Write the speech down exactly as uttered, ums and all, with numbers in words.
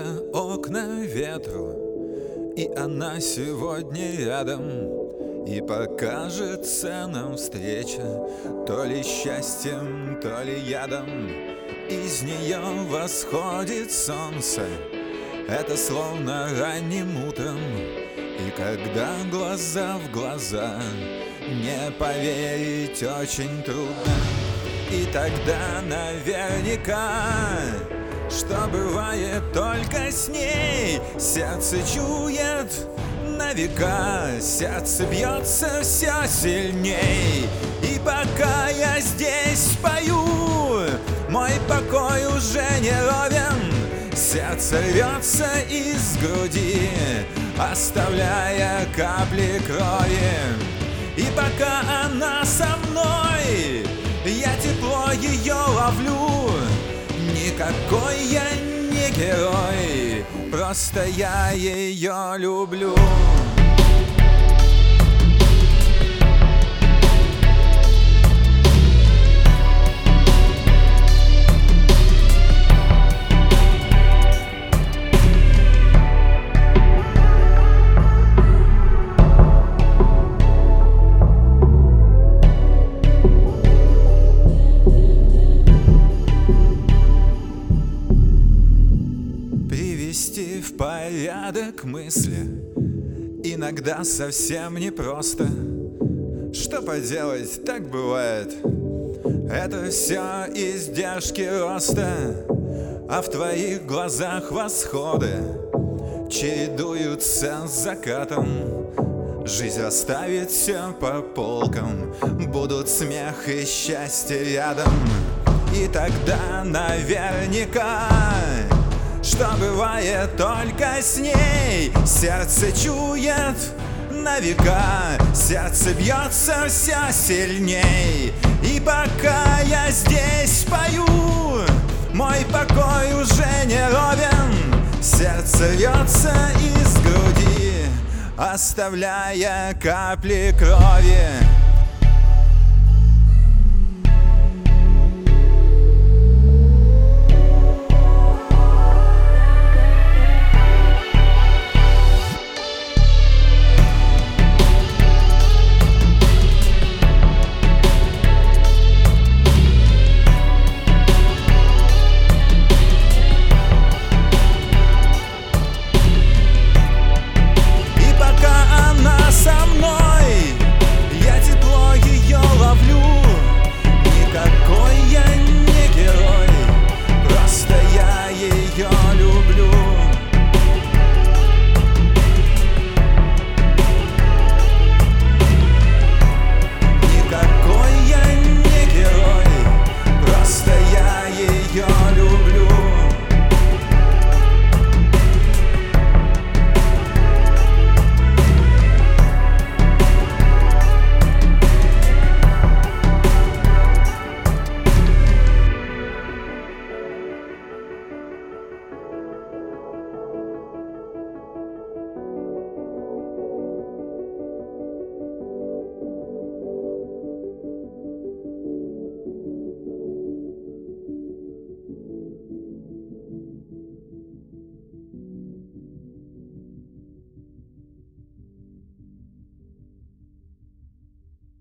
открытые окна ветру, и она сегодня рядом, и покажется нам встреча то ли счастьем, то ли ядом. Из нее восходит солнце, это словно ранним утром, и когда глаза в глаза, не поверить очень трудно. И тогда наверняка, что бывает только с ней, сердце чует на века, сердце бьется все сильней. И пока я здесь пою, мой покой уже не ровен, сердце рвется из груди, оставляя капли крови. И пока она со мной, я тепло ее ловлю. Никакой я не герой, просто я ее люблю. Привести в порядок мысли иногда совсем непросто. Что поделать, так бывает. Это все издержки роста, а в твоих глазах восходы чередуются с закатом. Жизнь расставит все по полкам, будут смех и счастье рядом. И тогда наверняка, что бывает только с ней, сердце чует на века, сердце бьется все сильней. И пока я здесь пою, мой покой уже не ровен, сердце рвется из груди, оставляя капли крови.